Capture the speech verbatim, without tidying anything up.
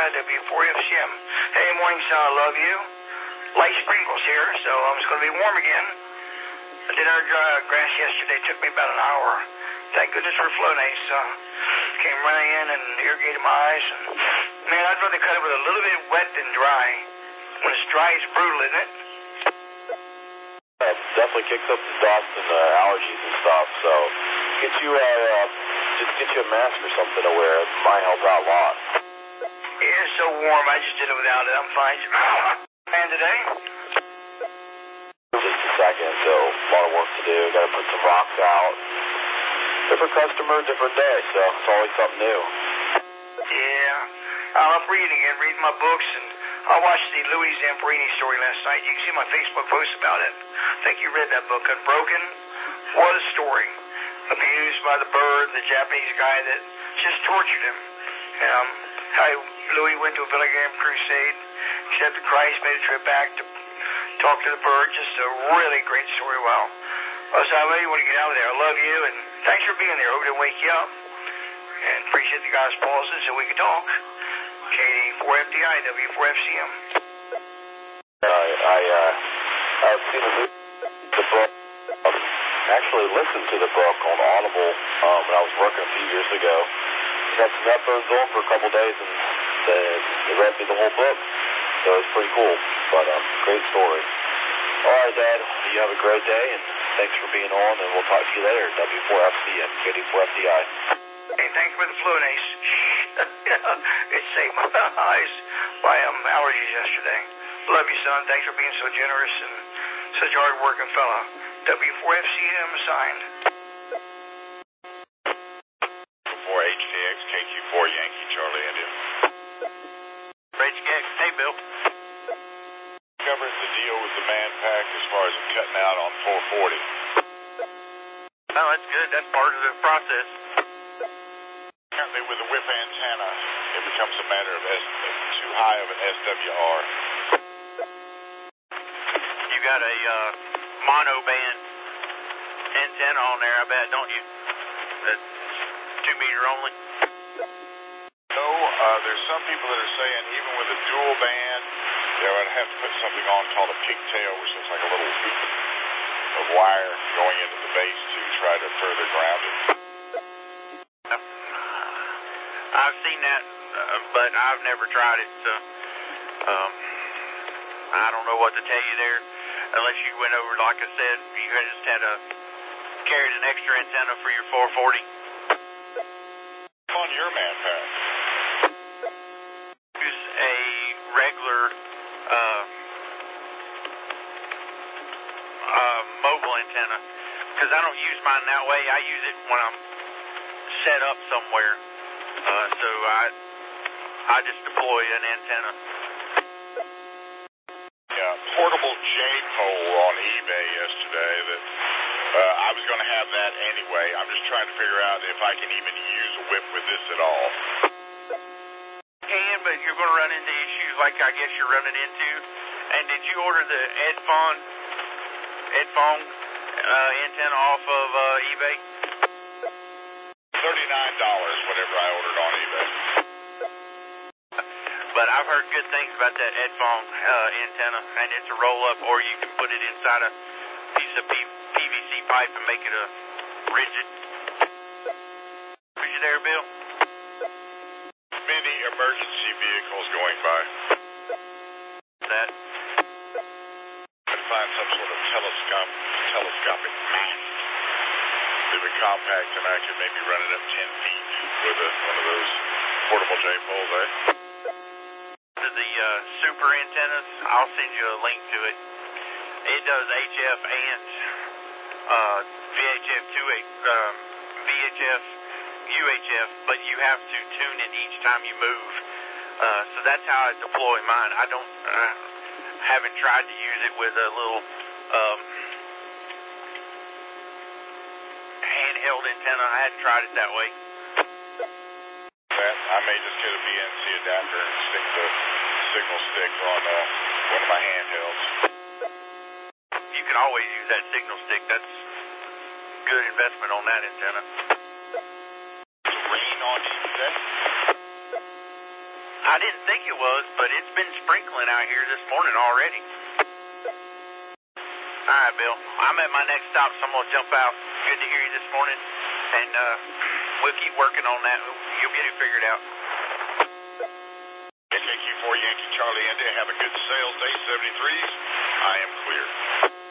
W four F C M. Hey, morning, son, I love you. Light sprinkles here, so um, it's going to be warm again. I did our uh, grass yesterday. It took me about an hour. Thank goodness for Flonase. Uh, came running in and irrigated my eyes. And, man, I'd rather cut it with a little bit wet than dry. When it's dry, it's brutal, isn't it? Yeah, it definitely kicks up the dust and the allergies and stuff, so get you a, uh, just get you a mask or something to wear. It might help out a lot. Yeah, it's so warm. I just did it without it. I'm fine. Man, today? Just a second, so a lot of work to do. Got to put some rocks out. Different customer, different day, so it's always something new. Yeah, I'm up reading again, reading my books, and I watched the Louis Zamperini story last night. You can see my Facebook post about it. I think you read that book, Unbroken. What a story. Abused by the bird, the Japanese guy that just tortured him. Um, how Louis went to a Billy Graham crusade, accepted Christ, made a trip back to talk to the bird. Just a really great story. Wow. Well, so I really want to get out of there. I love you, and thanks for being there. Hope it didn't wake you up. And appreciate the guys pausing so we can talk. K D four F D I, W four F C M. I, I, uh, I've seen the, the book, um, actually listened to the book on Audible um, when I was working a few years ago. Got some headphones on for a couple days and they, they read me the whole book. So it's pretty cool, but um, great story. All right, Dad, you have a great day, and thanks for being on, and we'll talk to you later. W four F C M, K D four F D I. Hey, thanks for the Flonase. It saved my eyes by um, allergies yesterday. Love you, son. Thanks for being so generous and such a hard-working fella. W four F C M assigned. four H K X, K Q four, Yankee, Charlie, India. H K X, hey, Bill. Covering the deal with the man pack as far as I'm cutting out on four forty. Oh, that's good. That's part of the process. Apparently with the whip antenna, it becomes a matter of S, too high of an S W R. You got a uh, mono band antenna on there, I bet, don't you? That's two meter only. No, uh, there's some people that are saying even with a dual band, they would have to put something on called a pigtail, which looks like a little hoop of wire going into the base to try to further ground it. I've seen that, uh, but I've never tried it, so um, I don't know what to tell you there. Unless you went over, like I said, you just had a carried an extra antenna for your four forty. On your man pack. Use a regular uh, uh, mobile antenna, because I don't use mine that way. I use it when I'm set up somewhere. Uh, so I I just deploy an antenna. Yeah, portable J-pole on eBay yesterday that uh, I was going to have that anyway. I'm just trying to figure out if I can even use a whip with this at all. Can, but you're going to run into issues like I guess you're running into. And did you order the Edfone, Edfone uh, antenna off of uh, eBay? thirty-nine dollars, whatever I ordered on eBay. But I've heard good things about that Edfone uh, antenna, and it's a roll-up, or you can put it inside a piece of P- PVC pipe and make it a rigid. Are you there, Bill? Many emergency vehicles going by. That? I'd find some sort of telescope, telescopic mast that would compact, and I could maybe run it up ten feet with a, one of those portable J-poles, eh? To the uh, super antennas, I'll send you a link to it. It does H F and uh, V H F two, um, V H F, U H F, but you have to tune it each time you move. Uh, so that's how I deploy mine. I don't, I haven't tried to use it with a little um, handheld antenna. I hadn't tried it that way. That, I may just get a B N C adapter and stick the signal stick on uh, one of my handhelds. You can always use that signal stick. That's good investment on that antenna. Is it rain on you today? I didn't think it was, but it's been sprinkling out here this morning already. All right, Bill. I'm at my next stop, so I'm going to jump out. Good to hear you this morning, and uh, we'll keep working on that. You'll get it figured out. K Q four Yankee Charlie India, have a good sales day, seventy-threes. I am clear.